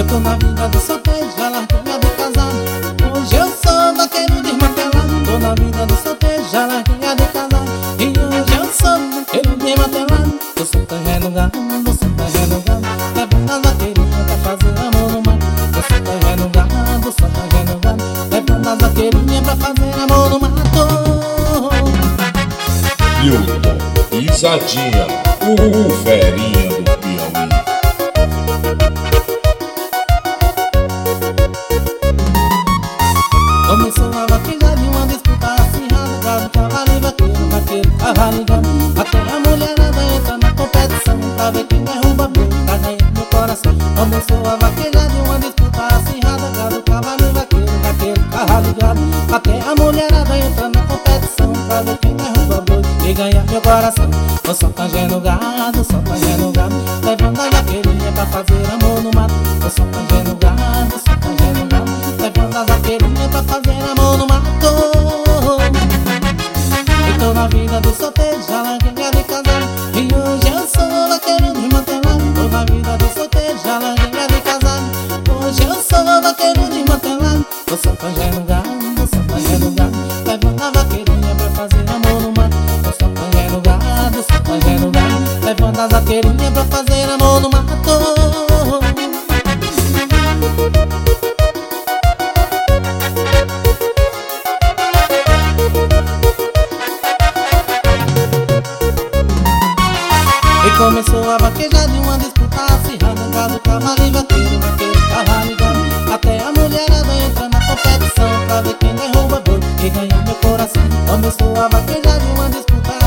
tô na vida de solteiro, já larguei a de casado. Hoje eu sou vaqueiro desmantelado. Tô na vida de solteiro, já larguei a de casado. E hoje eu sou vaqueiro desmantelado. Tô só terreno gado, tô só terreno gado. Levando as vaqueirinhas pra fazer amor no mato. Tô só terreno gado, só terreno gado. Levando as vaqueirinhas pra fazer amor no mato. Milton Pisadinha, o ferinha do Piauí. Começou a vaquejar de uma disputa acirrada. Gado, cavalo e vaqueiro, vaqueiro, cavalo e gado. Até a mulherada entra na competição pra ver quem derruba boi, pra ganhar meu coração. Começou a vaquejar de uma disputa acirrada. Gado, cavalo e vaqueiro, vaqueiro, cavalo e gado. Até a mulherada entra na competição pra ver quem derruba boi e ganhar meu coração. Tô só tangendo gado, só tangendo gado. Levando a vaqueirinha pra fazer amor no mato. Tô só tangendo gado, só tangendo gado. Levando as vaqueirinhas pra fazer amor no mato. Eu tô na vida de solteiro, já larguei a de casado. E hoje eu sou vaqueiro desmantelado. Tô na vida de solteiro, já larguei a de casado. Hoje eu sou vaqueiro desmantelado. Tô só tangendo gado, só tangendo gado. Levando a vaqueirinha pra fazer amor no mato. Tô só tangendo gado, só tangendo gado. Levando as vaqueirinhas pra fazer amor no mato. E começou a vaquejar de uma disputa acirrada. Gado, cavalo e vaqueiro, vaqueiro, cavalo e gado. Até a mulherada entra na competição pra ver quem derruba boi e ganhar meu coração. Começou a vaquejar de uma disputa